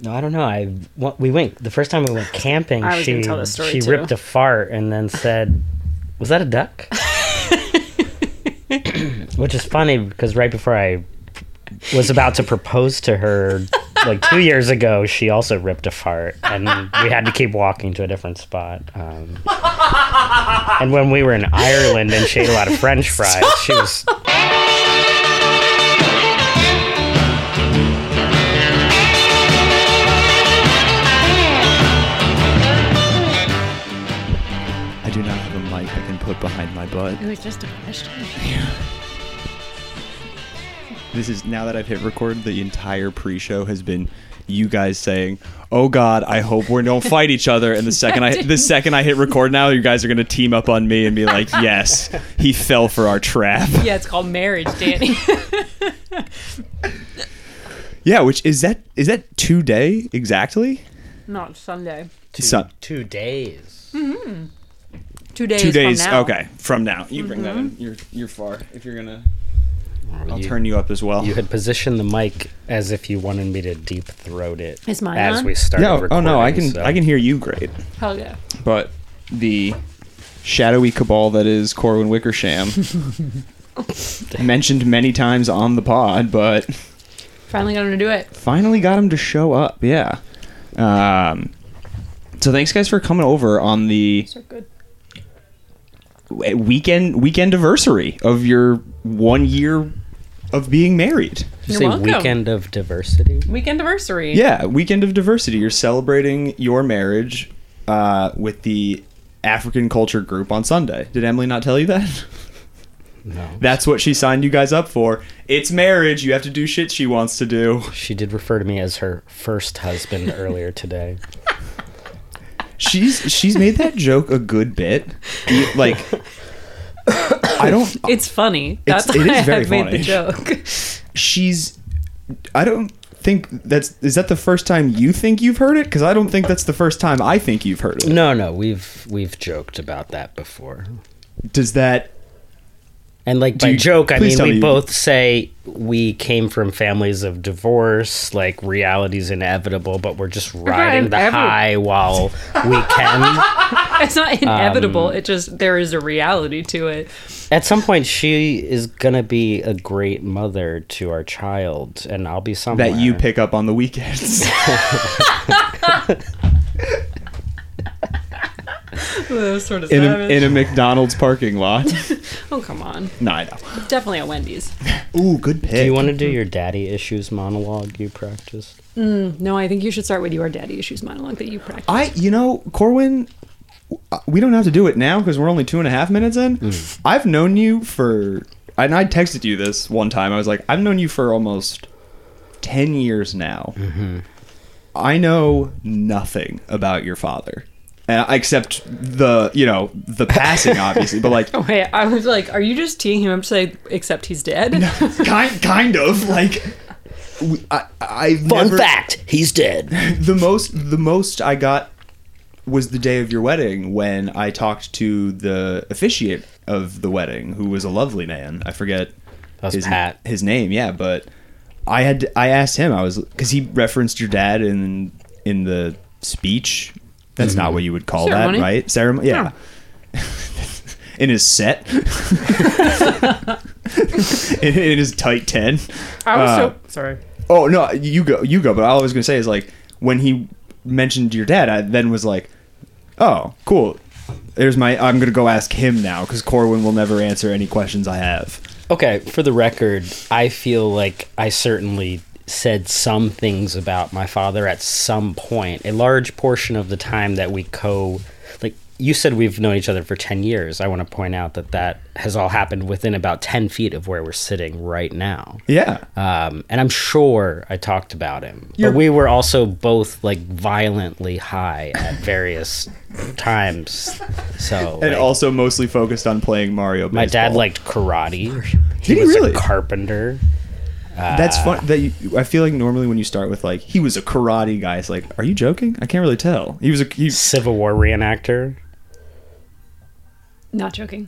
No, I don't know. We went the first time we went camping. I was gonna tell this story, too. ripped a fart and then said, "Was that a duck?" Which is funny because right before I was about to propose to her, like 2 years ago, she also ripped a fart, and we had to keep walking to a different spot. And when we were in Ireland and she ate a lot of French fries, she was. I do not have a mic I can put behind my butt. It was just a question. This is, now that I've hit record, the entire pre-show has been you guys saying, "Oh God, I hope we don't fight each other." And the second I hit record now, you guys are gonna team up on me and be like, "Yes, he fell for our trap." Yeah, it's called marriage, Danny. Yeah, which is that 2 day exactly? No, it's Sunday. 2 days. 2 days. 2 days. From now. Okay, from now. You bring that in. You're far. If you're gonna, I'll turn you up as well. You had positioned the mic as if you wanted me to deep throat it. Is mine as on? we started Yeah. recording. Oh no, I so- can hear you great. Hell yeah. But the shadowy cabal that is Corwin Wickersham mentioned many times on the pod, but Finally got him to do it. finally got him to show up. Yeah. So thanks guys for coming over on the So good. weekend anniversary of your 1 year of being married. Did you You're say welcome. weekend of diversity? Weekend anniversary. Yeah, weekend of diversity. You're celebrating your marriage with the African culture group on Sunday. Did Emily not tell you that? No. That's what she signed you guys up for. It's marriage. You have to do shit she wants to do. She did refer to me as her first husband earlier today. She's made that joke a good bit. Like, I don't. It's funny. That's It is why very I made funny. the joke. I don't think is that the first time you think you've heard it? Because I don't think that's the first time I think you've heard it. No, we've joked about that before. Does that? And like Do by you- joke, I please mean tell we me- both say we came from families of divorce, like reality's inevitable, but we're just riding the high while we can. It's not inevitable. It just, there is a reality to it. At some point, she is gonna be a great mother to our child, and I'll be somewhere. That you pick up on the weekends. Sort of in a McDonald's parking lot. Oh, come on. No, I know. Definitely at Wendy's. Ooh, good pick. Do you want to do your daddy issues monologue you practiced? No, I think you should start with your daddy issues monologue that you practice. Corwin, we don't have to do it now because we're only 2.5 minutes in. I've known you for, and I texted you this one time. I was like, I've known you for almost 10 years now. I know nothing about your father. Except the passing, obviously, but like, Oh, wait, I was like, are you just teeing him up to say, except he's dead? kind of like, I've Fun never, fact: he's dead. the most I got was the day of your wedding when I talked to the officiant of the wedding, who was a lovely man. I forget That was Pat. his name, yeah, but I asked him, because he referenced your dad in the speech. That's not what you would call Ceremony? that, right? Ceremony, yeah. In his set, in his tight 10. I was so sorry. Oh no, you go. But all I was gonna say is like when he mentioned your dad, I then was like, oh, cool. I'm gonna go ask him now because Corwin will never answer any questions I have. Okay, for the record, I feel like I certainly said some things about my father at some point. A large portion of the time that we like you said we've known each other for 10 years. I want to point out that has all happened within about 10 feet of where we're sitting right now. Yeah. And I'm sure I talked about him. But we were also both like violently high at various times. So And like, also mostly focused on playing Mario baseball. my dad liked karate. Did he was really? a carpenter. That's fun. I feel like normally when you start with like he was a karate guy, it's like, are you joking? I can't really tell. Civil War reenactor. Not joking.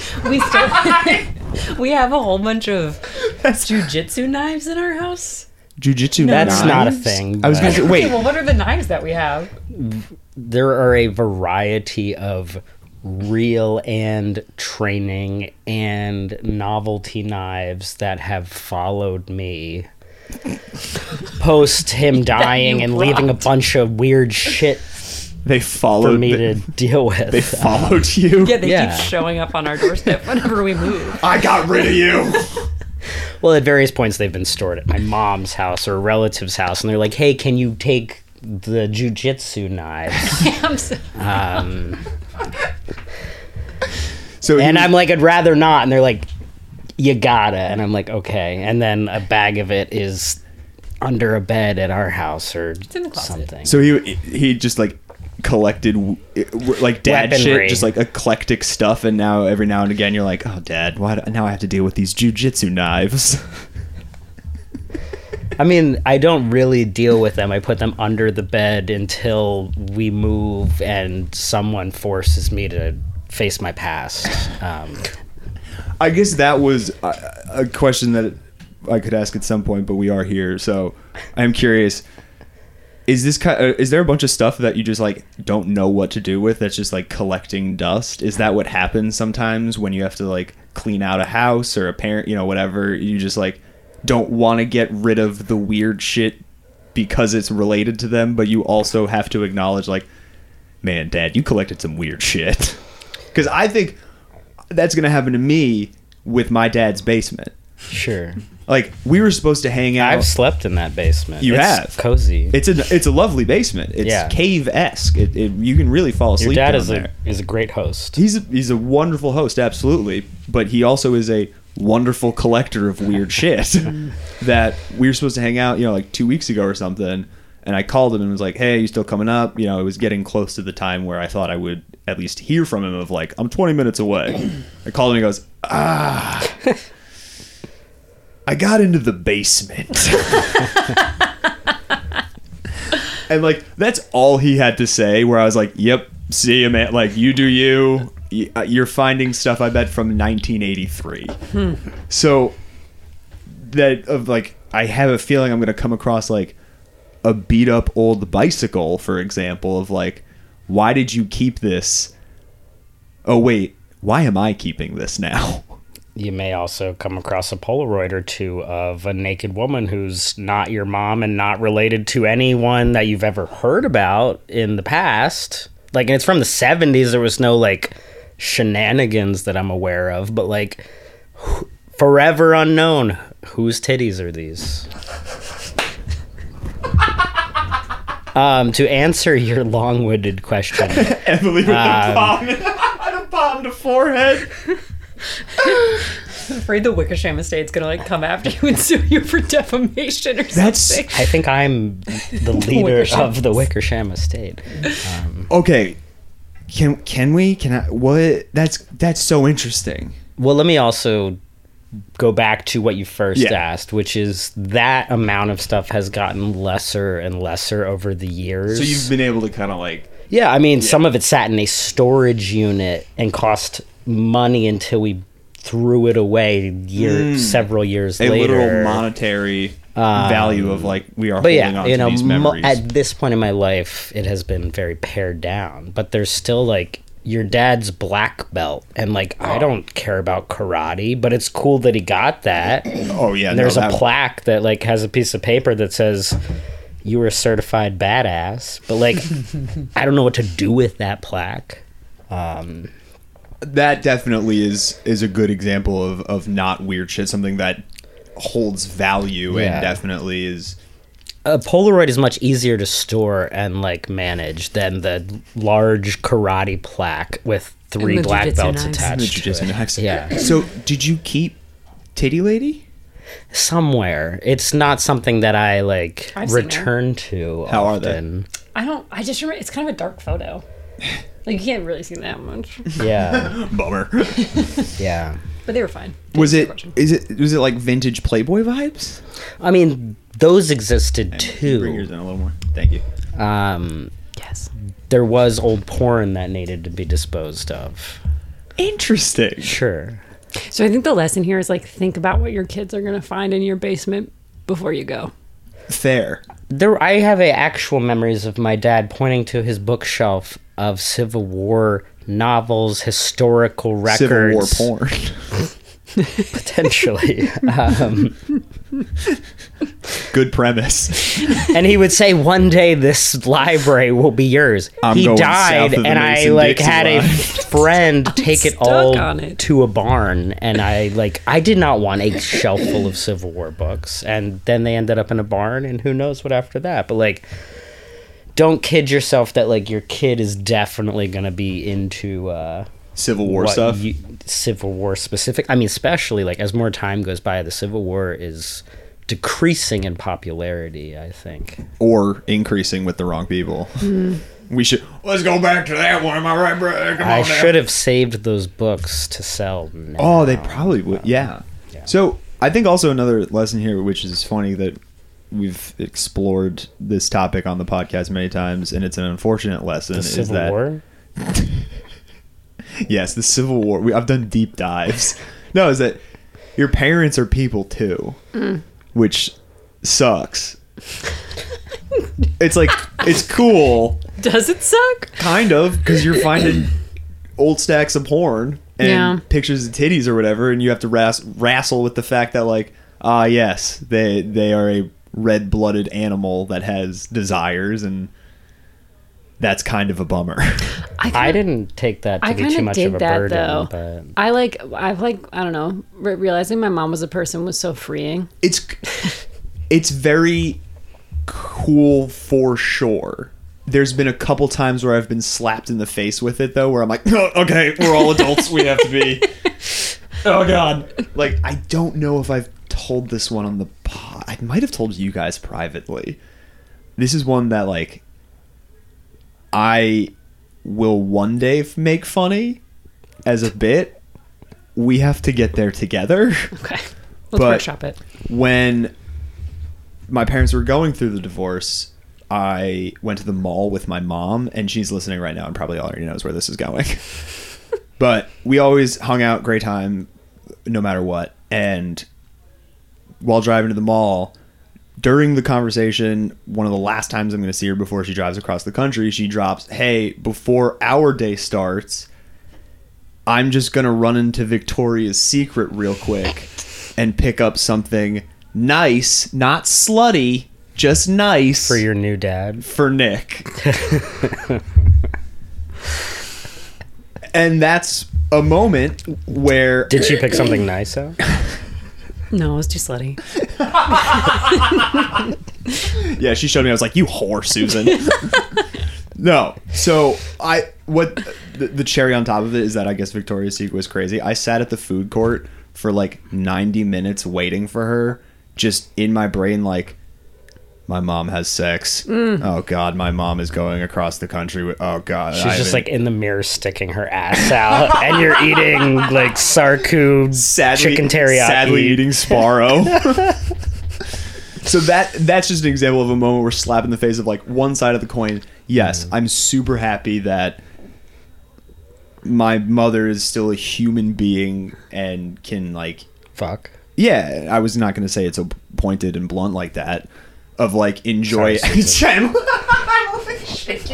We have a whole bunch of jujitsu knives in our house. Jujitsu That's knives? not a thing. I was going to say, Okay, wait. well, what are the knives that we have? There are a variety of real and training and novelty knives that have followed me post him dying and leaving a bunch of weird shit They for followed me to deal with. They followed you? Yeah, they Yeah. keep showing up on our doorstep whenever we move. I got rid of you. Well, at various points, they've been stored at my mom's house or a relative's house, and they're like, "Hey, can you take the jujitsu knives?" I'm so- So he And was- I'm like, "I'd rather not," and they're like, "You gotta," and I'm like, "Okay." And then a bag of it is under a bed at our house or in the closet. something. So he just like collected like dad Weaponry. shit, just like eclectic stuff, and now every now and again you're like, oh dad, now I have to deal with these jujitsu knives. I mean, I don't really deal with them. I put them under the bed until we move and someone forces me to face my past. I guess that was a question that I could ask at some point, but we are here, so I'm curious. Is there a bunch of stuff that you just like don't know what to do with that's just like collecting dust? Is that what happens sometimes when you have to like clean out a house or a parent, whatever, you just like don't want to get rid of the weird shit because it's related to them, but you also have to acknowledge like, man, dad, you collected some weird shit. Because I think that's going to happen to me with my dad's basement. Sure. Like, we were supposed to hang out. I've slept in that basement. You It's have. cozy. It's a lovely basement. It's Yeah. cave-esque. You can really fall Your asleep dad down is there. is a great host. He's a wonderful host, absolutely. But he also is a wonderful collector of weird shit. That we were supposed to hang out, like 2 weeks ago or something. And I called him and was like, hey, you still coming up? It was getting close to the time where I thought I would at least hear from him of like, I'm 20 minutes away. I called him and he goes, I got into the basement. And like, that's all he had to say, where I was like, yep, see you, man. Like, you do you. You're finding stuff, I bet, from 1983. So that of like, I have a feeling I'm going to come across like a beat up old bicycle, for example, of like, why did you keep this? Oh, wait, why am I keeping this now? You may also come across a Polaroid or two of a naked woman who's not your mom and not related to anyone that you've ever heard about in the past. Like, and it's from the 70s. There was no, like, shenanigans that I'm aware of. But, like, forever unknown. Whose titties are these? To answer your long-winded question, Emily with the palm to forehead. I'm afraid the Wickersham Estate's gonna like come after you and sue you for defamation or something. I think I'm the leader Wickersham. of the Wickersham Estate. Okay, can we? Can I? What? That's so interesting. Well, let me also go back to what you first Yeah. asked, which is that amount of stuff has gotten lesser and lesser over the years. So you've been able to kind of like. Yeah, I mean, some of it sat in a storage unit and cost money until we threw it away several years A later. literal monetary value of like we are But holding yeah, on to these memories. at this point in my life, it has been very pared down. But there's still like your dad's black belt, and like I don't care about karate, but it's cool that he got that. oh yeah, And there's no, a that- plaque that like has a piece of paper that says you were a certified badass. But like I don't know what to do with that plaque. That definitely is a good example of not weird shit. Something that holds value Yeah. and definitely is. A Polaroid is much easier to store and like manage than the large karate plaque with 3 And the black jujitsu belts knives. attached The to jujitsu it. knives. Yeah. So did you keep Titty Lady? Somewhere. It's not something that I like I've seen return to How are they? often. I just remember it's kind of a dark photo. Like you can't really see that much. Yeah. Bummer. Yeah. But they were fine. Was Good it? question. Was it like vintage Playboy vibes? I mean, those existed Bring yours too. in a little more. Thank you. Yes. There was old porn that needed to be disposed of. Interesting. Sure. So I think the lesson here is like think about what your kids are gonna find in your basement before you go. Fair. I have actual memories of my dad pointing to his bookshelf of Civil War novels, historical records. Civil War porn. Potentially. Good premise. And he would say, one day this library will be yours. I'm He going died, south of the and I Mason-Dixon had a line. friend take it stuck all on it. to a barn, and I did not want a shelf full of Civil War books, and then they ended up in a barn, and who knows what after that. But like, don't kid yourself that like your kid is definitely going to be into Civil War stuff. Civil War specific. I mean, especially like as more time goes by, the Civil War is decreasing in popularity, I think. Or increasing with the wrong people. We should... Let's go back to that one. Am I right, bro? Come I on now. should have saved those books to sell now. Oh, they probably would. Yeah. Yeah. So I think also another lesson here, which is funny that we've explored this topic on the podcast many times, and it's an unfortunate lesson. The is Civil that, War? Yes, the Civil War. I've done deep dives. No, is that your parents are people too, which sucks. It's like, it's cool, Does it suck? kind of, because you're finding old stacks of porn and Yeah. pictures of titties or whatever, and you have to wrestle with the fact that, like, yes, they are a red-blooded animal that has desires, and that's kind of a bummer. I didn't take that to I be kind too of much did of a that burden, though. but I've I don't know, realizing my mom was a person was so freeing. It's very cool for sure. There's been a couple times where I've been slapped in the face with it though, where I'm like, oh, okay, we're all adults, we have to be. Oh god. Like, I don't know if I've told this one on the pod. I might have told you guys privately. This is one that, like, I will one day make funny as a bit. We have to get there together. Okay, let's But- workshop it. When my parents were going through the divorce, I went to the mall with my mom, and she's listening right now and probably already knows where this is going. But we always hung out, great time, no matter what. And while driving to the mall, during the conversation, one of the last times I'm going to see her before she drives across the country, she drops, hey, before our day starts, I'm just going to run into Victoria's Secret real quick and pick up something nice, not slutty, just nice. for your new dad. For Nick. And that's a moment where... Did she pick something nice out? No, it was too slutty. Yeah, she showed me. I was like, "You whore, Susan." No. So the cherry on top of it is that I guess Victoria's Secret was crazy. I sat at the food court for like 90 minutes waiting for her, just in my brain, like, my mom has sex. Oh God, my mom is going across the country with. Oh God, She's just like in the mirror sticking her ass out, and you're eating like Sarku chicken teriyaki. Sadly eating Sparrow. So that's just an example of a moment where slap in the face of, like, one side of the coin. Yes, I'm super happy that my mother is still a human being and can, like, Fuck. yeah, I was not going to say it so pointed and blunt like that, of, like, enjoy. Sorry, Susan. I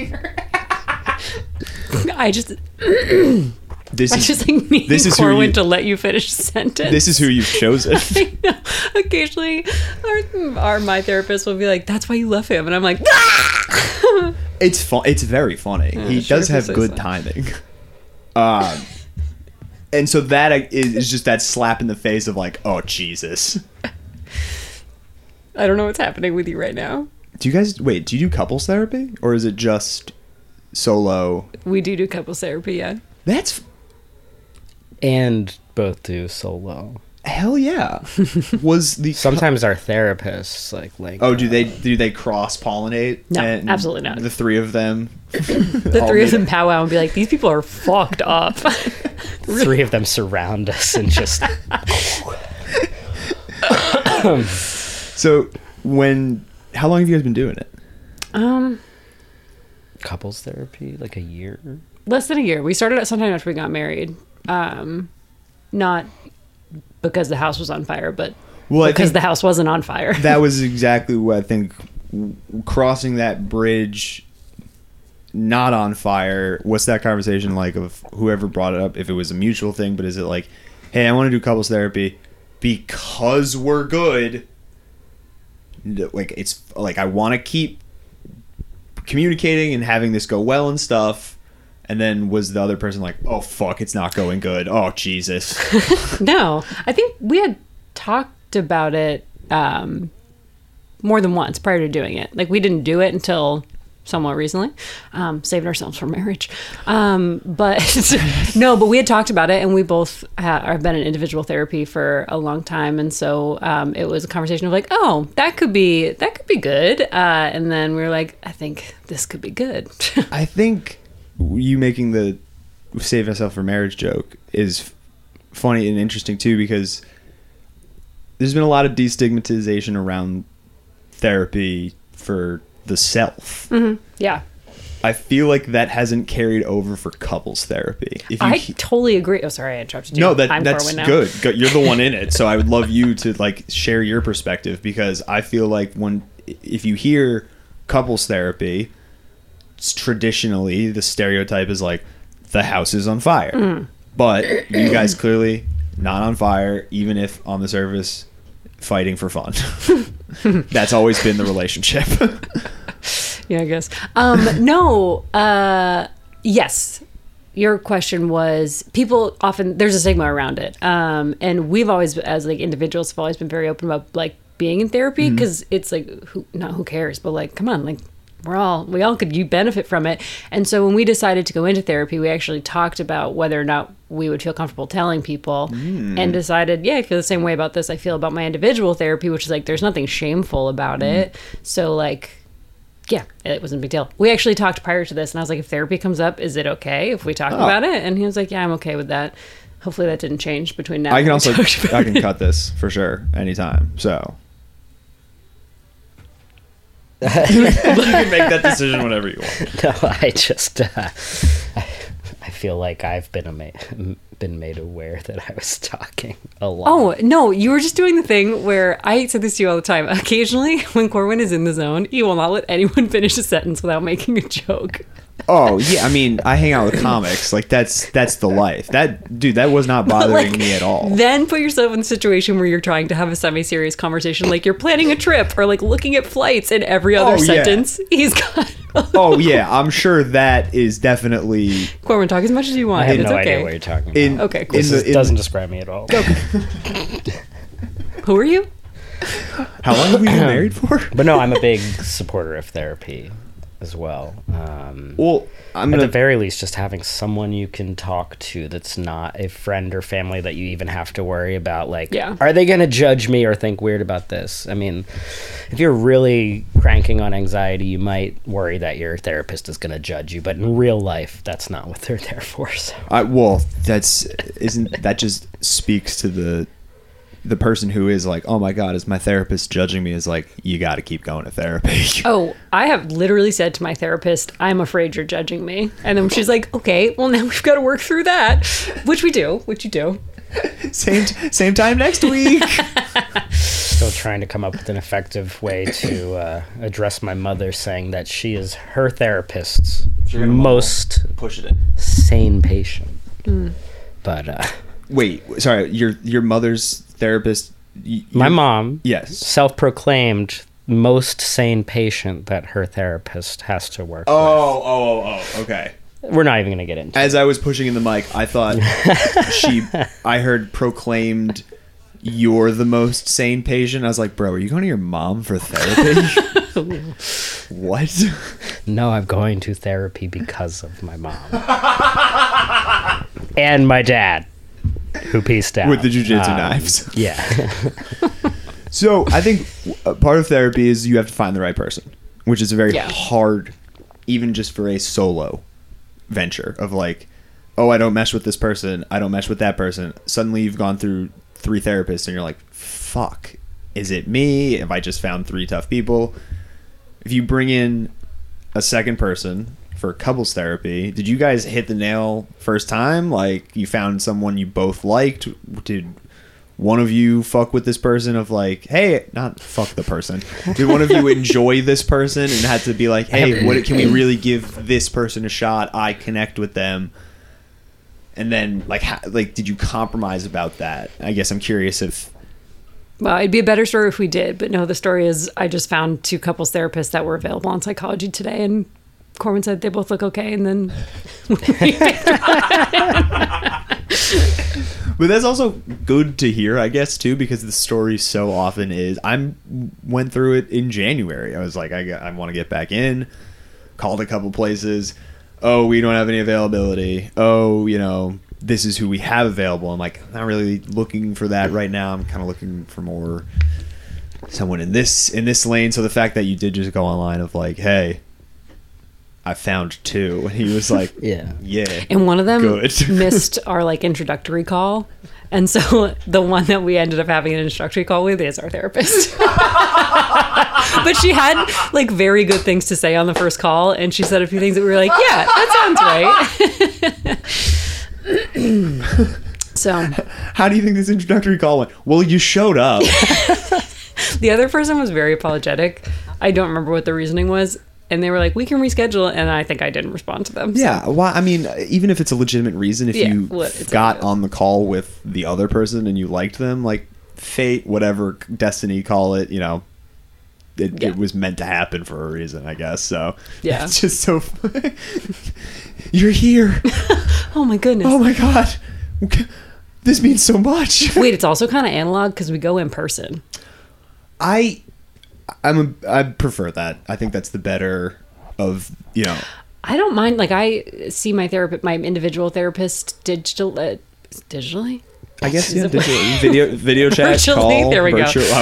just This I is just like me this and is who Corwin you- to let you finish the sentence. this is who you've chosen. I know. Occasionally, my therapist will be like, "That's why you love him," and I'm like, It's fun. It's very funny. He sure, does if you have say good so. timing. And so that is just that slap in the face of, like, oh Jesus. "I don't know what's happening with you right now." Do you guys do you do couples therapy, or is it just solo? We do couples therapy, yeah. That's And both do solo. hell yeah. Was the Sometimes our therapists like oh do they cross pollinate? No, absolutely not. The three of them. The three of them powwow and be like, "These people are fucked up." three of them surround us and just So how long have you guys been doing it? couples therapy, like a year. Less than a year. We started it sometime after we got married. Not because the house was on fire, but Well, I because think the house wasn't on fire. that was exactly what I think. Crossing that bridge, not on fire. What's that conversation like of whoever brought it up? If it was a mutual thing, but is it like, hey, I want to do couples therapy because we're good. Like it's like I want to keep communicating and having this go well and stuff. And then was the other person like, oh fuck, it's not going good. Oh Jesus. No, I think we had talked about it more than once prior to doing it. Like we didn't do it until somewhat recently, saving ourselves for marriage. But no, but we had talked about it, and we both have been in individual therapy for a long time, and so it was a conversation of like, oh, that could be good, and then we were like, I think this could be good. I think you making the save myself for marriage joke is funny and interesting too, because there's been a lot of destigmatization around therapy for the self. Mm-hmm. Yeah. I feel like that hasn't carried over for couples therapy. If you I totally agree. Oh, sorry, I interrupted you. No, I'm that's Corwin now. good. You're the one in it, so I would love you to like share your perspective, because I feel like if you hear couples therapy, it's traditionally the stereotype is like the house is on fire. Mm. But you guys clearly not on fire, even if on the surface fighting for fun. That's always been the relationship. Yeah, I guess. No. Yes. Your question was, people often, there's a stigma around it. And we've always, as like individuals, have always been very open about like being in therapy, because it's like, who cares, but like, come on, like we all could you benefit from it. And so when we decided to go into therapy, we actually talked about whether or not we would feel comfortable telling people, and decided, yeah, I feel the same way about this I feel about my individual therapy, which is like, there's nothing shameful about it. So like, yeah, it wasn't a big deal. We actually talked prior to this, and I was like, if therapy comes up, is it okay if we talk about it? And he was like, yeah, I'm okay with that. Hopefully that didn't change between now I can and also we talked about I can it. cut this for sure anytime. So you can make that decision whenever you want. No, I just I feel like I've been made aware that I was talking a lot. Oh, no, you were just doing the thing where I said this to you all the time. Occasionally, when Corwin is in the zone, he will not let anyone finish a sentence without making a joke. Oh yeah, I mean, I hang out with comics. Like that's the life. That was not bothering Like, me at all. Then put yourself in the situation where you're trying to have a semi-serious conversation, like you're planning a trip or like looking at flights, and every other Oh, yeah. sentence he's got. Oh yeah, I'm sure that is definitely Corwin, talk as much as you want. I have it's no okay. idea what you're talking about. in. Okay, cool. This doesn't describe me at all. Who are you? How long have we been married for? But no, I'm a big supporter of therapy as well. Well, I'm At the gonna. very least, just having someone you can talk to that's not a friend or family that you even have to worry about, like, Yeah. are they going to judge me or think weird about this? I mean, if you're really cranking on anxiety, you might worry that your therapist is going to judge you, but in real life, that's not what they're there for. So. Well, that just speaks to the person who is like, oh my god, is my therapist judging me? Is like, you got to keep going to therapy. Oh, I have literally said to my therapist, I'm afraid you're judging me. And then she's like, okay, well now we've got to work through that, which you do. Same time next week. Still trying to come up with an effective way to address my mother, saying that she is her therapist's most Push it in. sane patient. But Wait, sorry, your mother's therapist. my mom, Yes. self-proclaimed most sane patient that her therapist has to work Oh, okay. with. We're not even going to get into it. As I was pushing in the mic, I thought I heard proclaimed, you're the most sane patient. I was like, bro, are you going to your mom for therapy? What? No, I'm going to therapy because of my mom. And my dad, who pieced out. With the jujitsu knives. Yeah. So I think part of therapy is you have to find the right person, which is a very Yeah. hard, even just for a solo venture of like, oh, I don't mesh with this person, I don't mesh with that person. Suddenly you've gone through 3 therapists and you're like, fuck, is it me? Have I just found 3 tough people? If you bring in a second person for couples therapy, did you guys hit the nail first time? Like, you found someone you both liked? one of you fuck with this person of like, hey, not fuck the person. Did one of you enjoy this person and had to be like, hey, what can we really give this person a shot? I connect with them. And then like did you compromise about that? I guess I'm curious if. Well, it'd be a better story if we did, but no, the story is I just found 2 couples therapists that were available on Psychology Today, and Corwin said they both look okay, and then But that's also good to hear, I guess, too, because the story so often is went through it in January. I was like, I want to get back in, called a couple places. Oh, we don't have any availability. Oh, this is who we have available. I'm like, not really looking for that right now. I'm kind of looking for more someone in this lane. So the fact that you did just go online of like, hey, I found 2, and he was like, yeah, and one of them good. missed our like introductory call, and so the one that we ended up having an introductory call with is our therapist. But she had like very good things to say on the first call, and she said a few things that we were like, yeah, that sounds right. So how do you think this introductory call went? Well, you showed up. the other person was very apologetic. I don't remember what the reasoning was. And they were like, we can reschedule. And I think I didn't respond to them. So. Yeah. Well, I mean, even if it's a legitimate reason, if you got on the call with the other person and you liked them, like fate, whatever, destiny, call it, it was meant to happen for a reason, I guess. So yeah, it's just so you're here. Oh, my goodness. Oh, my God. This means so much. Wait, it's also kind of analog because we go in person. I prefer that. I think that's the better of, I don't mind. Like I see my individual therapist digitally. I guess video chat, virtually. Call, there we virtual, go.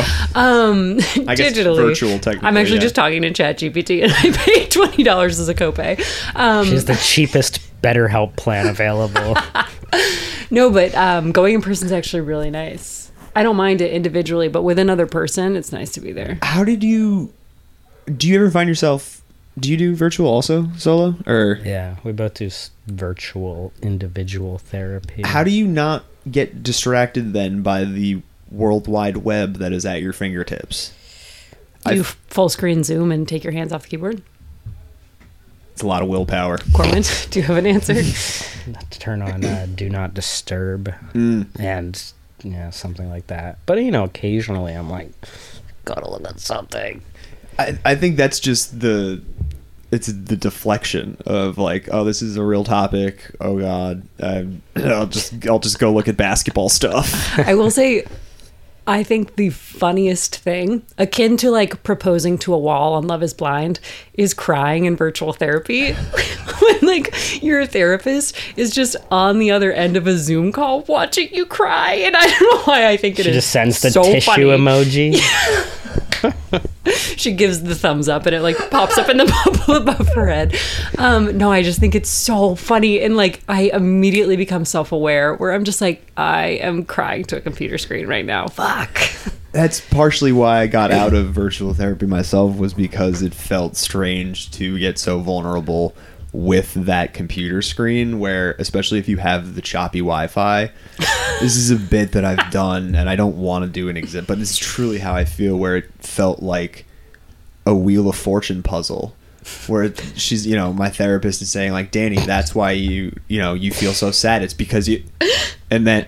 I guess digitally. virtual technically. I'm actually just talking to ChatGPT, and I paid $20 as a copay. She's the cheapest BetterHelp plan available. No, but going in person is actually really nice. I don't mind it individually, but with another person, it's nice to be there. How do you ever find yourself, do you do virtual also, solo? Or yeah, we both do virtual individual therapy. How do you not get distracted then by the World Wide Web that is at your fingertips? You full screen Zoom and take your hands off the keyboard? It's a lot of willpower. Corwin, do you have an answer? To turn on Do Not Disturb and something like that. But occasionally I'm like, gotta look at something. I think that's just it's the deflection of like, oh, this is a real topic. Oh God, I'll just go look at basketball stuff. I will say, I think the funniest thing, akin to like proposing to a wall on Love is Blind, is crying in virtual therapy. When like your therapist is just on the other end of a Zoom call watching you cry. And I don't know why I think she just sends the tissue funny. Emoji. She gives the thumbs up and it like pops up in the bubble above her head. No, I just think it's so funny. And like I immediately become self-aware where I'm just like, I am crying to a computer screen right now. Fuck. That's partially why I got out of virtual therapy myself, was because it felt strange to get so vulnerable with that computer screen, where especially if you have the choppy Wi-Fi. This is a bit that I've done and I don't want to do an exhibit, but it's truly how I feel, where it felt like a Wheel of Fortune puzzle, where she's, my therapist is saying like, Danny, that's why you feel so sad. It's because you, and then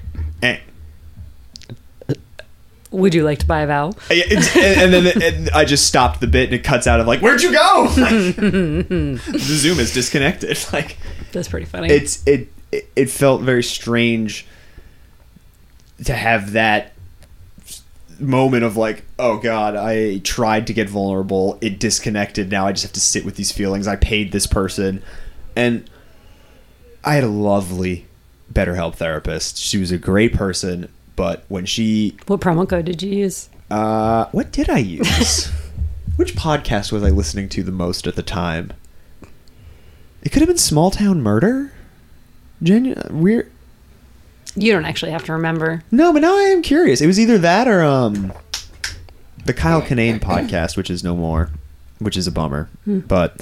would you like to buy a vowel? And then I just stopped the bit and it cuts out of like, where'd you go? Like, the Zoom is disconnected. Like, that's pretty funny. It felt very strange to have that moment of like, oh God, I tried to get vulnerable. It disconnected. Now I just have to sit with these feelings. I paid this person. And I had a lovely BetterHelp therapist. She was a great person. But when what promo code did you use? What did I use? Which podcast was I listening to the most at the time? It could have been Small Town Murder. Weird. You don't actually have to remember. No, but now I am curious. It was either that or the Kyle Kinane podcast, which is no more, which is a bummer. But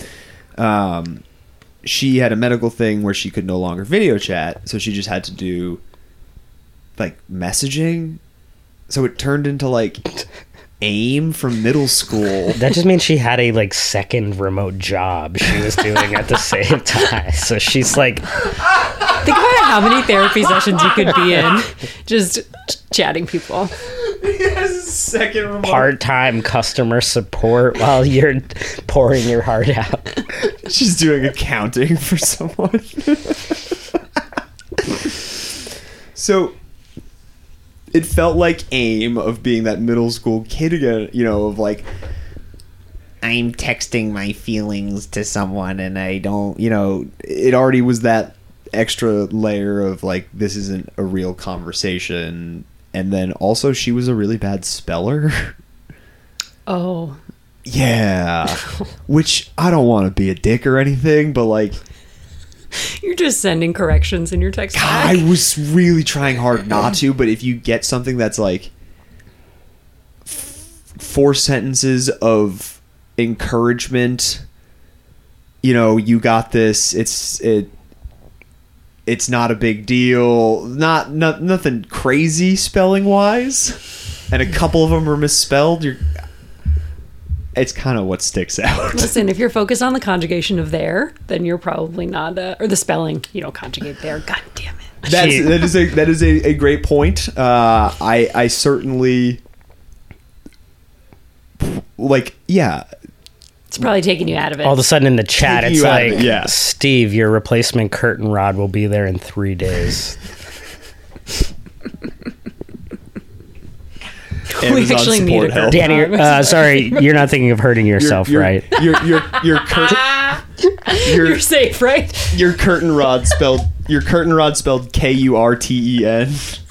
she had a medical thing where she could no longer video chat, so she just had to do like messaging, so it turned into like AIM from middle school. That just means she had a like second remote job she was doing at the same time. So she's like, Think about how many therapy sessions you could be in just chatting people. Yes, second remote. part-time customer support while you're pouring your heart out. She's doing accounting for someone. So it felt like AIM of being that middle school kid again, you know, of like, I'm texting my feelings to someone and I don't, you know, it already was that extra layer of like, this isn't a real conversation. And then also she was a really bad speller. Oh. Yeah. Which I don't want to be a dick or anything, but like, You're just sending corrections in your text back. I was really trying hard not to, but if you get something that's like 4 sentences of encouragement, you know, you got this, it's not a big deal, nothing crazy spelling wise, and a couple of them are misspelled, it's kind of what sticks out. Listen, if you're focused on the conjugation of there, then you're probably not, or the spelling, you don't conjugate there. God damn it. That is a great point. I certainly like, yeah. It's probably taking you out of it. All of a sudden in the chat, Taking it's you out of like, it, yeah. Steve, your replacement curtain rod will be there in 3 days. We Amazon actually need support a help. curtain. Danny, sorry, you're not thinking of hurting yourself, right? Your You're safe, right? your curtain rod spelled Kurten.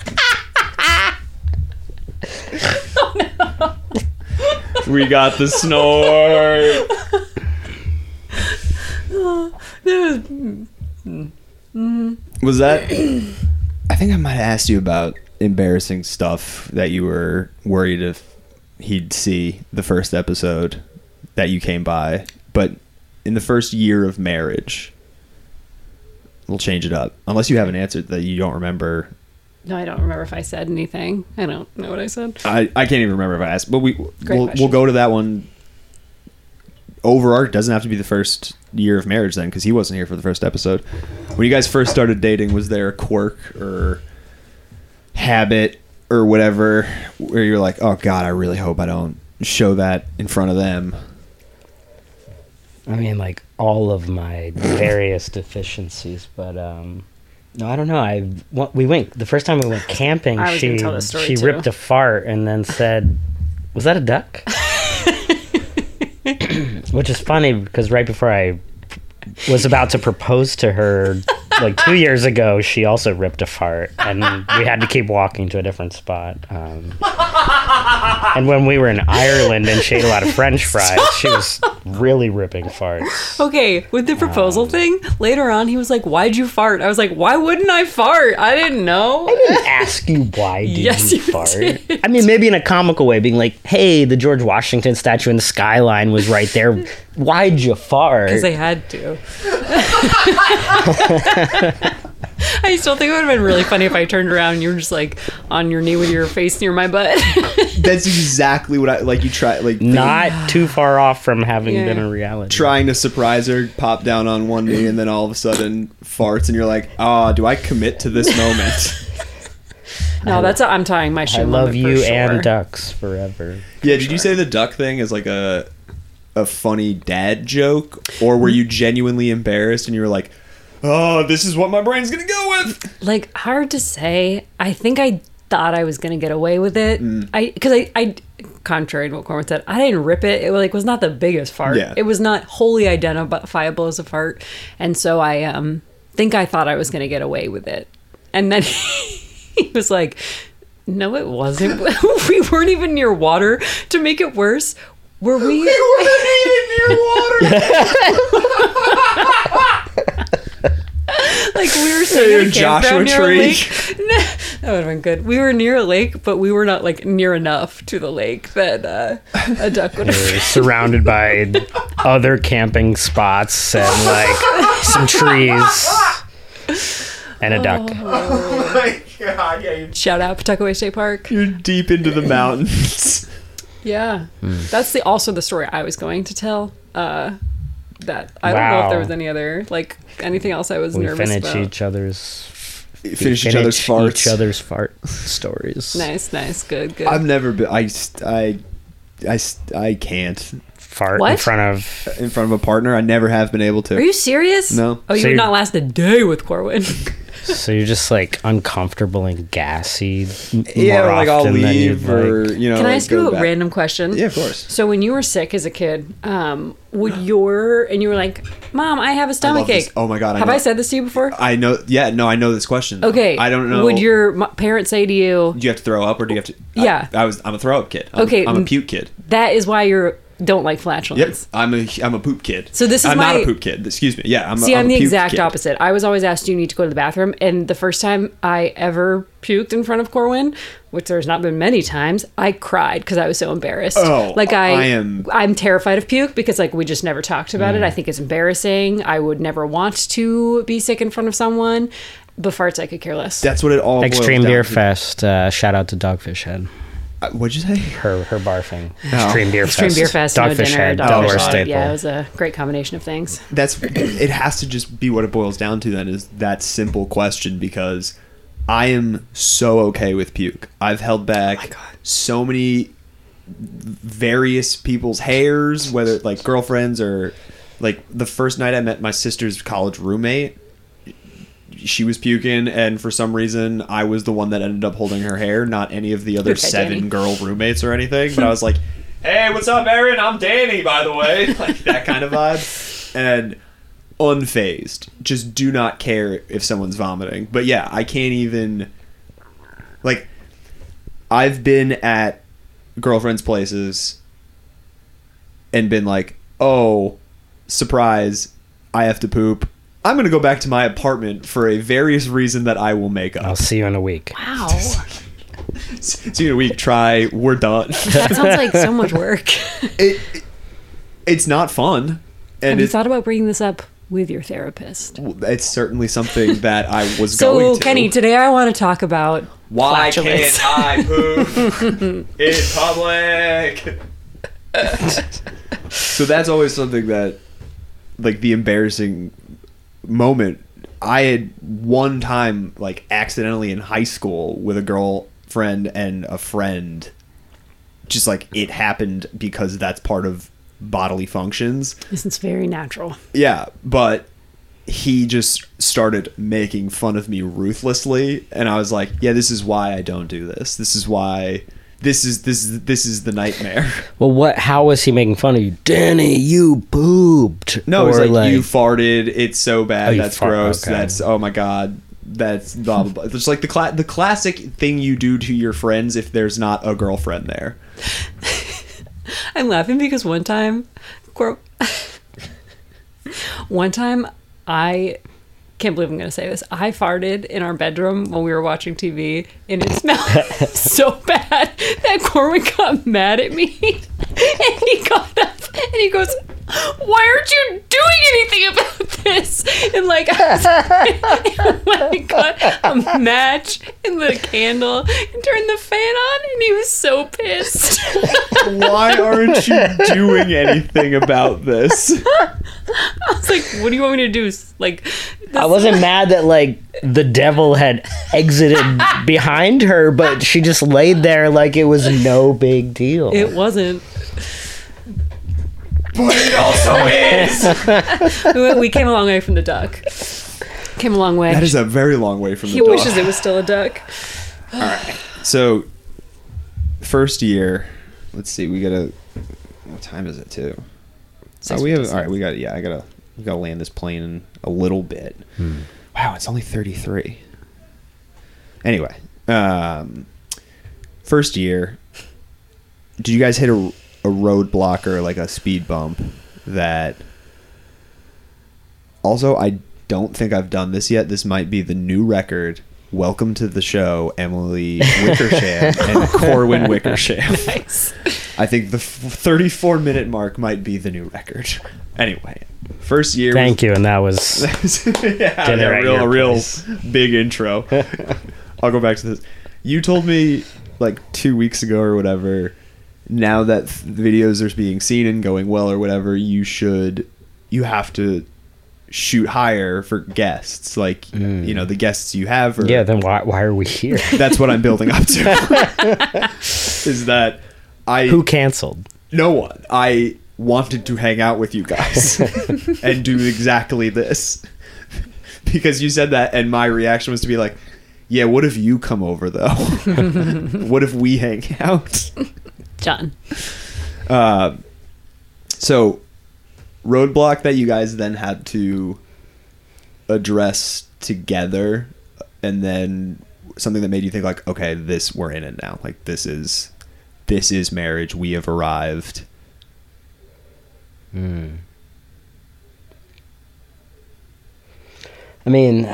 We got the snort. Was that? I think I might have asked you about embarrassing stuff that you were worried if he'd see the first episode that you came by, but in the first year of marriage, we'll change it up. Unless you have an answer that you don't remember. No, I don't remember if I said anything. I don't know what I said. I can't even remember if I asked, but we'll question. go to that one. Overarch doesn't have to be the first year of marriage then, because he wasn't here for the first episode. When you guys first started dating, was there a quirk or habit or whatever where you're like, oh God, I really hope I don't show that in front of them? I mean, like all of my various deficiencies, but no, I don't know. We went the first time we went camping. I was gonna tell this story she too. ripped a fart and then said, "Was that a duck?" Which is funny because right before I was about to propose to her, like 2 years ago, she also ripped a fart, and we had to keep walking to a different spot. And when we were in Ireland and she ate a lot of French fries, she was really ripping farts. Okay, with the proposal thing, later on he was like, "Why'd you fart?" I was like, "Why wouldn't I fart? I didn't know." I didn't ask you why did Yes, you you fart. did. I mean, maybe in a comical way, being like, "Hey, the George Washington statue in the skyline was right there. Why'd you fart?" Because I had to. I still think it would have been really funny if I turned around and you were just like on your knee with your face near my butt. That's exactly what I like. You try like Not too far off from having Yeah. been a reality. trying to surprise her, pop down on one knee, and then all of a sudden farts, and you're like, "Oh, do I commit to this moment?" No, I'm tying my shoe. I love limit you for sure. and ducks forever. Yeah, did you say the duck thing is like a funny dad joke, or were you genuinely embarrassed and you were like, "Oh, this is what my brain's gonna go with"? Like, hard to say. I think I thought I was gonna get away with it. I contrary to what Corwin said, I didn't rip it. It was not the biggest fart. Yeah. It was not wholly identifiable as a fart, and so I think I thought I was gonna get away with it. And then he was like, "No, it wasn't. We weren't even near water. To make it worse, were we?" We weren't even near water. Like we were sitting Hey, in a Joshua campground near a tree. lake. No, that would have been good. We were near a lake, but we were not like near enough to the lake that a duck would We're have. surrounded by other camping spots and like some trees. and a duck. Oh my god! Yeah, Shout out Pawtuckaway State Park. you're deep into the mountains. Yeah, that's also the story I was going to tell. That I don't know if there was any other anything else I was We nervous finish about. each other's Finish each other's farts. Each other's fart stories. Nice, good. I've never been. I can't Fart What? in front of. in front of a partner. I never have been able to. Are you serious? No. Oh, you So would you're- not last a day with Corwin. So you're just like uncomfortable and gassy. Yeah, more or, like I'll often than leave, you'd or like. you know. Can I like, ask go you a back. random question? Yeah, of course. So when you were sick as a kid, would and you were like, "Mom, I have a stomach this. ache." Oh my God, I Have know. I said this to you before? I know. Yeah, no, I know this question. though. Okay. I don't know. Would your parents say to you, Do you have to throw up, or do you have to? Yeah. I'm a throw up kid. Okay, I'm a puke kid. "That is why you don't like Yep. flatulence"? I'm a poop kid. So this is I'm not my- a poop kid. Excuse me. Yeah. I'm See, I'm I'm a the puke exact kid. opposite. I was always asked, "Do you need to go to the bathroom?" And the first time I ever puked in front of Corwin, which there's not been many times, I cried because I was so embarrassed. Oh, I'm terrified of puke because we just never talked about it. I think it's embarrassing. I would never want to be sick in front of someone. But farts, I could care less. That's what it all. boils Extreme down Beer to. Fest. Shout out to Dogfish Head. What'd you say? Her barfing. Oh. Extreme Beer Extreme Fest. Beer Fest, no Dogfish dinner, Head. Dogfish Delaware Head. staple. Yeah, it was a great combination of things. It has to just be what it boils down to. Then is that simple question, because I am so okay with puke. I've held back so many various people's hairs, whether like girlfriends or like the first night I met my sister's college roommate. She was puking, and for some reason, I was the one that ended up holding her hair, not any of the other Okay, 7 Danny. girl roommates or anything. But I was like, "Hey, what's up, Erin? I'm Danny, by the way." Like that kind of vibe. And unfazed. Just do not care if someone's vomiting. But yeah, I can't even... Like, I've been at girlfriends' places and been like, "Oh, surprise, I have to poop. I'm going to go back to my apartment for a various reason that I will make I'll up." see you in a week. Wow. See you in a week. Try. We're done. That sounds like so much work. It's not fun. And Have you it's, thought about bringing this up with your therapist? it's certainly something that I was So, going to. Kenny, today I want to talk about Why flatulence. can't I poop in public? So that's always something that, like, the embarrassing moment. I had one time, like, accidentally in high school with a girlfriend and a friend. Just like it happened because that's part of bodily functions. This is very natural. Yeah, but he just started making fun of me ruthlessly, and I was like, "Yeah, this is why I don't do this. This is why this is the nightmare." Well, how was he making fun of you? Danny, you pooped. No, it's Or like, "You farted. It's so bad. Oh, you That's fart- gross. okay. That's oh my god. That's blah blah blah." It's like the classic thing you do to your friends if there's not a girlfriend there. I'm laughing because one time I can't believe I'm going to say this. I farted in our bedroom when we were watching TV, and it smelled so bad that Corwin got mad at me, and he got up and he goes, "Why aren't you doing anything about this?" And like, when I got a match and the candle and turned the fan on, and he was so pissed. Why aren't you doing anything about this? I was like, "What do you want me to do?" Like, I wasn't mad that like the devil had exited behind her, but she just laid there like it was no big deal. it wasn't. But it also is. We came a long way from the duck. Came a long way. That is a very long way from the He dog. wishes it was still a duck. So, first year, let's see. We gotta. What time is it too? We have. All right, we got. Yeah, I gotta land this plane in a little bit. Wow, it's only 33. Anyway, first year. Did you guys hit a roadblock or like a speed bump that? Also, I don't think I've done this yet. This might be the new record welcome to the show, Emily Wickersham and Corwin Wickersham. Nice. I think the 34-minute mark might be the new record. Anyway, first year. Thank you, and that was a real big intro. I'll go back to this. You told me like 2 weeks ago or whatever, now that videos are being seen and going well or whatever, you have to shoot higher for guests, like the guests you have. Yeah, then why are we here? That's what I'm building up to. Is that who canceled? No one. I wanted to hang out with you guys and do exactly this because you said that, and my reaction was to be like, yeah, what if you come over though? What if we hang out? John. So roadblock that you guys then had to address together, and then something that made you think like, okay, we're in it now. Like this is marriage. We have arrived. I mean,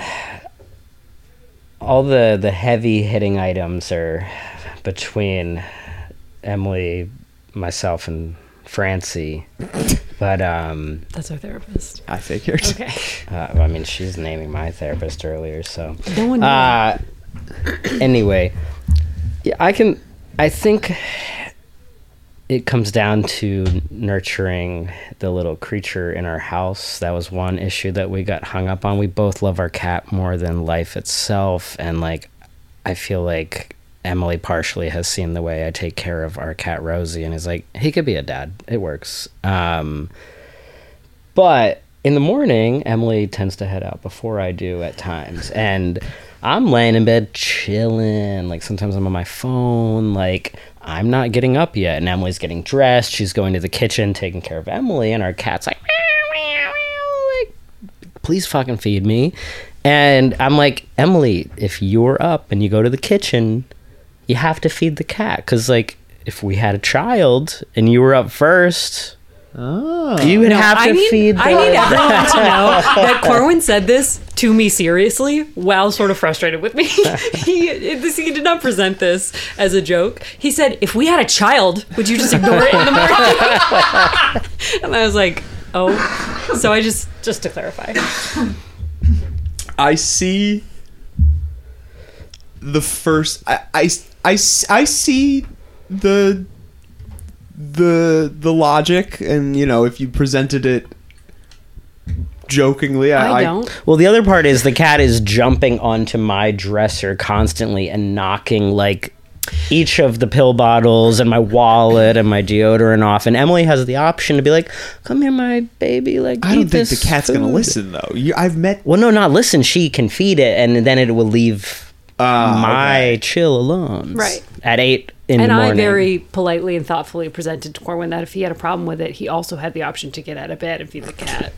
all the heavy hitting items are between Emily, myself, and Francie. But that's our therapist. I figured. Okay. I mean, she's naming my therapist earlier, so No one knew. anyway, yeah, I think it comes down to nurturing the little creature in our house. That was one issue that we got hung up on. We both love our cat more than life itself, and like I feel like Emily partially has seen the way I take care of our cat Rosie and is like, he could be a dad. It works. But in the morning, Emily tends to head out before I do at times, and I'm laying in bed chilling. Like sometimes I'm on my phone, like I'm not getting up yet, and Emily's getting dressed. She's going to the kitchen, taking care of Emily, and our cat's like, meow, meow, meow, like, please fucking feed me. And I'm like, Emily, if you're up and you go to the kitchen, you have to feed the cat, because like if we had a child and you were up first, you would have to feed the... I need everyone to know that Corwin said this to me seriously while sort of frustrated with me. He did not present this as a joke. He said, if we had a child, would you just ignore it in the morning? And I was like, oh. So I just to clarify. I see the first... I see the logic, and if you presented it jokingly, I don't. Well, the other part is the cat is jumping onto my dresser constantly and knocking like each of the pill bottles and my wallet and my deodorant off, and Emily has the option to be like, come here, my baby, like I don't think the this cat's food. gonna listen though. Well, no, not listen. She can feed it, and then it will leave my chill alone. Right. At 8 in the morning. And I very politely and thoughtfully presented to Corwin that if he had a problem with it, he also had the option to get out of bed and feed the cat.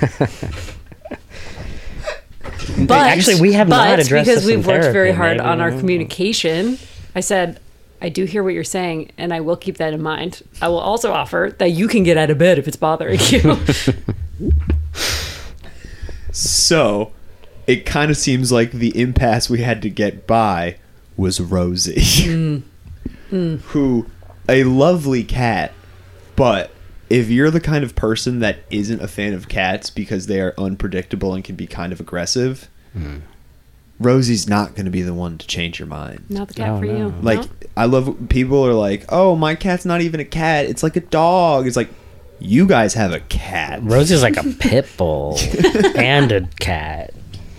But actually, we have not addressed because this in we've worked very therapy, hard maybe. on our communication, I said, I do hear what you're saying, and I will keep that in mind. I will also offer that you can get out of bed if it's bothering you. So, it kind of seems like the impasse we had to get by was Rosie. Who, a lovely cat, but if you're the kind of person that isn't a fan of cats because they are unpredictable and can be kind of aggressive, Rosie's not going to be the one to change your mind. Not the cat Oh, for no. you. Like, No? I love people are like, oh, my cat's not even a cat. It's like a dog. It's like, you guys have a cat. Rosie's like a pit bull and a cat.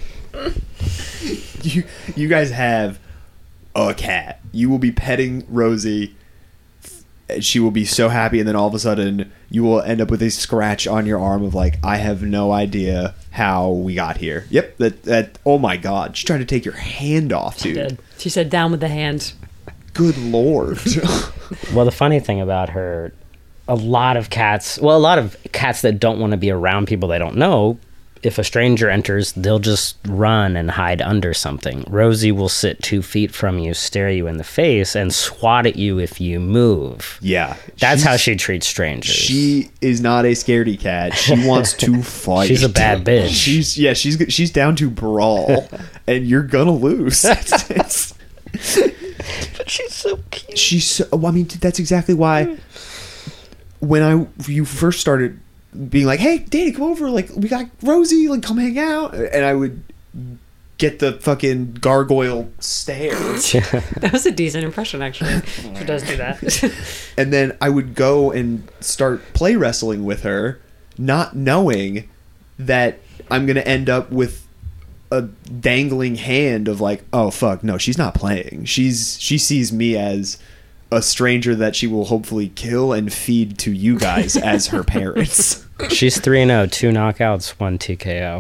You guys have a cat. You will be petting Rosie. She will be so happy, and then all of a sudden you will end up with a scratch on your arm of like, I have no idea how we got here. Yep, that oh my god. She tried to take your hand off, dude. She did. She said, down with the hand. Good lord. Well, the funny thing about her, a lot of cats that don't want to be around people they don't know if a stranger enters, they'll just run and hide under something. Rosie will sit 2 feet from you, stare you in the face, and swat at you if you move. Yeah. That's how she treats strangers. She is not a scaredy cat. She wants to fight. She's a bad bitch. She's down to brawl, and you're gonna lose. But she's so cute. I mean, that's exactly why when you first started being like, hey, Danny, come over, like, we got Rosie, like, come hang out, and I would get the fucking gargoyle stare. That was a decent impression, actually. She does do that. And then I would go and start play wrestling with her, not knowing that I'm gonna end up with a dangling hand of like, oh fuck, no, she's not playing. She sees me as a stranger that she will hopefully kill and feed to you guys as her parents. She's 3-0, 2 knockouts, 1 TKO.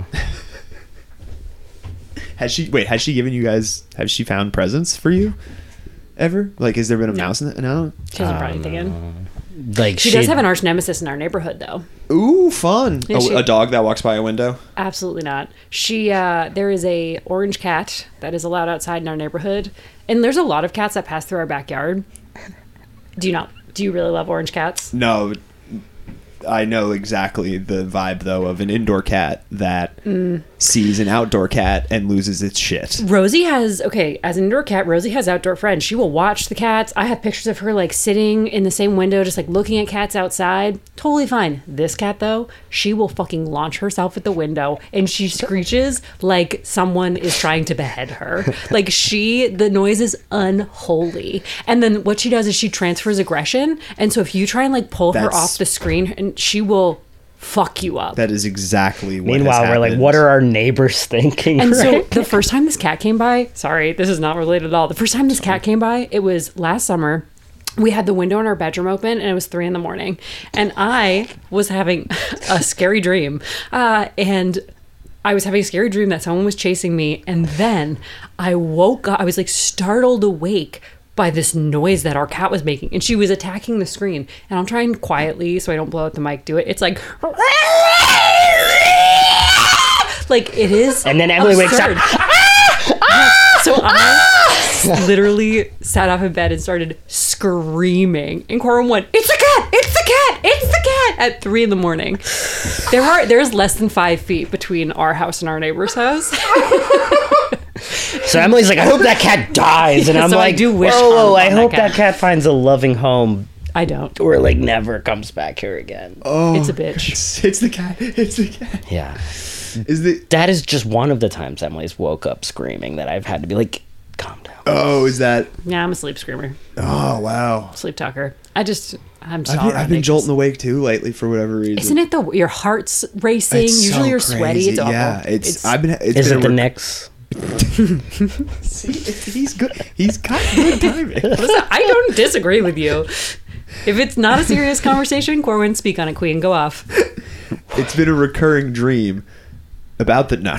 Has she given you guys, has she found presents for you ever? Like, has there been a mouse in it? No? She hasn't brought anything in. Like She does have an arch nemesis in our neighborhood, though. Ooh, fun. Yeah, A dog that walks by a window? Absolutely not. There is a orange cat that is allowed outside in our neighborhood, and there's a lot of cats that pass through our backyard. Do you really love orange cats? No, I know exactly the vibe, though, of an indoor cat that sees an outdoor cat and loses its shit. Rosie has, as an indoor cat, Rosie has outdoor friends. She will watch the cats. I have pictures of her, like, sitting in the same window, just, like, looking at cats outside. Totally fine. This cat, though, she will fucking launch herself at the window, and she screeches like someone is trying to behead her. Like, the noise is unholy. And then what she does is she transfers aggression, and so if you try and, like, pull her off the screen, and she will fuck you up. That is exactly what Meanwhile, has we're like, happened. what are our neighbors thinking? And so right the first time this cat came by, sorry, this is not related at all. The first time this cat came by, it was last summer. We had the window in our bedroom open, and it was 3 a.m. And I was having a scary dream. And I was having a scary dream that someone was chasing me. And then I woke up. I was like startled awake by this noise that our cat was making, and she was attacking the screen. And I'm trying quietly, so I don't blow out the mic, do it. It's like, like it is. And then Emily wakes up. So I literally sat up in bed and started screaming. And Corin went, "It's the cat! It's the cat! It's the cat!" at 3 a.m. There's less than 5 feet between our house and our neighbor's house. So Emily's like, I hope that cat dies. And I'm So I like, do wish whoa, harm I on hope that that cat finds a loving home I don't. or like never comes back here again. Oh, It's a bitch. It's the cat. It's the cat. Yeah. That is just one of the times Emily's woke up screaming that I've had to be like, calm down. Oh, is that? Yeah, I'm a sleep screamer. Oh, wow. Sleep talker. I'm just I've been jolting awake too lately for whatever reason. Isn't it though? Your heart's racing. It's Usually so you're sweaty. crazy. It's awful. Yeah, it's Is it the Knicks? See, he's good. He's got good timing. Listen, I don't disagree with you. If it's not a serious conversation, Corwin, speak on it, Queen. Go off. It's been a recurring dream about the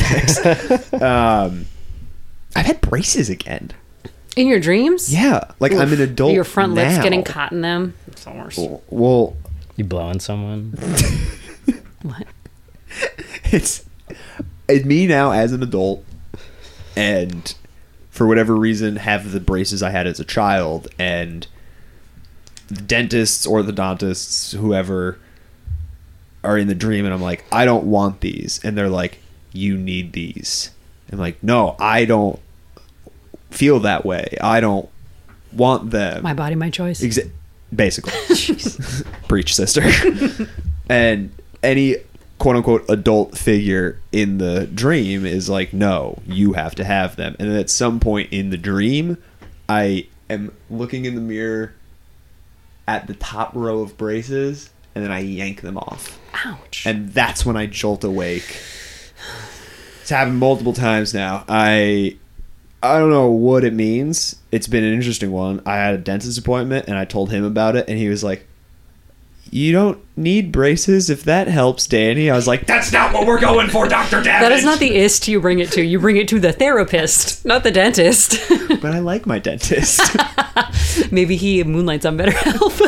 I've had braces again. In your dreams? Yeah, like I'm an adult. Your front lips now. getting caught in them. It's the worst. Well, You blowing someone? What? it's me now as an adult, and for whatever reason have the braces I had as a child, and the dentists, orthodontists, whoever are in the dream, and I'm like, I don't want these, and they're like, you need these. I'm like, no, I don't feel that way. I don't want them. My body, my choice. Basically. Preach, sister. And any quote unquote adult figure in the dream is like, no, you have to have them. And then at some point in the dream, I am looking in the mirror at the top row of braces, and then I yank them off. Ouch. And that's when I jolt awake. It's happened multiple times now. I don't know what it means. It's been an interesting one. I had a dentist appointment, and I told him about it, and he was like, you don't need braces if that helps, Danny. I was like, that's not what we're going for, Dr. Davidge. That is not the ist you bring it to. You bring it to the therapist, not the dentist. But I like my dentist. Maybe he moonlights on BetterHelp.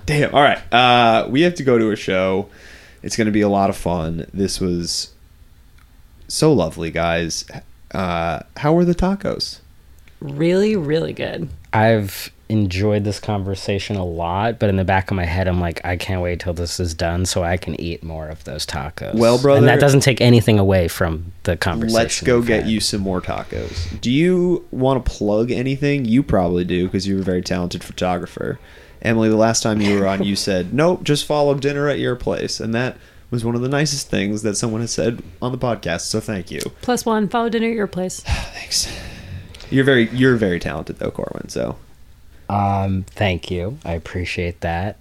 Damn. All right. We have to go to a show. It's going to be a lot of fun. This was so lovely, guys. How were the tacos? Really, really good. I've enjoyed this conversation a lot, but in the back of my head, I'm like, I can't wait till this is done so I can eat more of those tacos. Well, brother, and that doesn't take anything away from the conversation. Let's go we've get had. you some more tacos. Do you want to plug anything? You probably do because you're a very talented photographer. Emily, the last time you were on, you said, nope, just follow Dinner at Your Place. And that was one of the nicest things that someone has said on the podcast. So thank you. +1, follow Dinner at Your Place. Thanks. You're very talented though, Corwin. So Thank you. I appreciate that.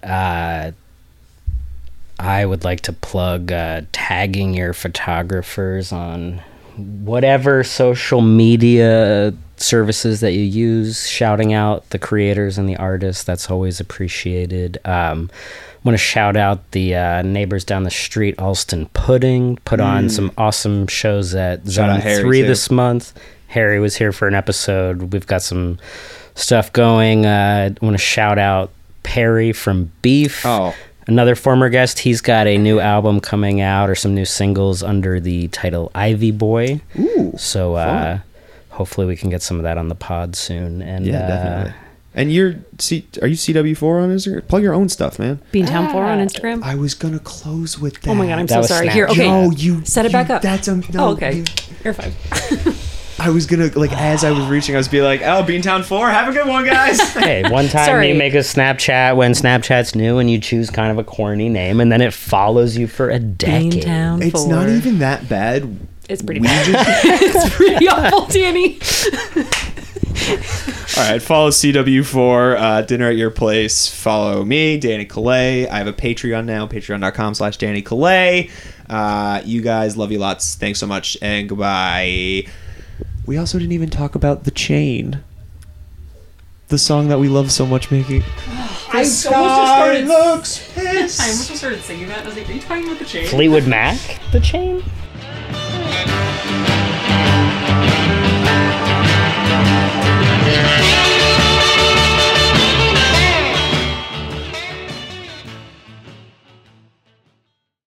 I would like to plug tagging your photographers on whatever social media services that you use, shouting out the creators and the artists. That's always appreciated. I want to shout out the neighbors down the street, Alston Pudding, put on some awesome shows at Shout out Zone Harry, 3 too. this month. Harry was here for an episode. We've got some stuff going. I want to shout out Perry from Beef. Oh. Another former guest. He's got a new album coming out, or some new singles under the title Ivy Boy. Ooh, So fun. hopefully we can get some of that on the pod soon. And yeah, definitely. And are you CW4 on Instagram? Plug your own stuff, man. Beantown 4 on Instagram. I was gonna close with that. Oh my god, I'm That so was sorry. Snapchat. Here, okay. No, you set it back up. That's no. Oh, okay. you- You're fine. I was gonna as I was reaching, I was be like, "Oh, Beantown 4, have a good one, guys." hey, one time Sorry. you make a Snapchat when Snapchat's new and you choose kind of a corny name and then it follows you for a decade. Beantown It's 4. not even that bad. It's pretty We bad. just- It's pretty awful, Danny. All right, follow CW4, Dinner at Your Place. Follow me, Danny Calais. I have a Patreon now, patreon.com/Danny Calais. You guys, love you lots. Thanks so much, and goodbye. We also didn't even talk about The Chain. The song that we love so much making. I almost started. looks I almost started singing that. I was like, "Are you talking about the chain?" Fleetwood Mac, The Chain?